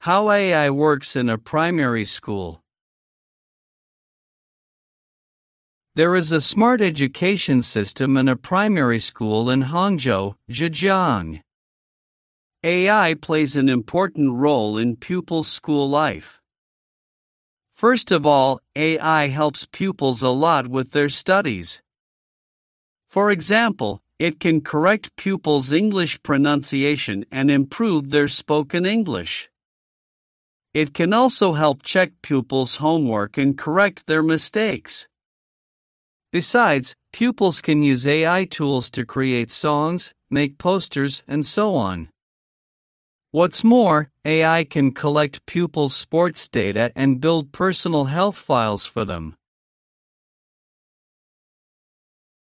How AI works in a primary school. There is a smart education system in a primary school in Hangzhou, Zhejiang. AI plays an important role in pupils' school life. First of all, AI helps pupils a lot with their studies. For example, it can correct pupils' English pronunciation and improve their spoken English. It can also help check pupils' homework and correct their mistakes. Besides, pupils can use AI tools to create songs, make posters, and so on. What's more, AI can collect pupils' sports data and build personal health files for them.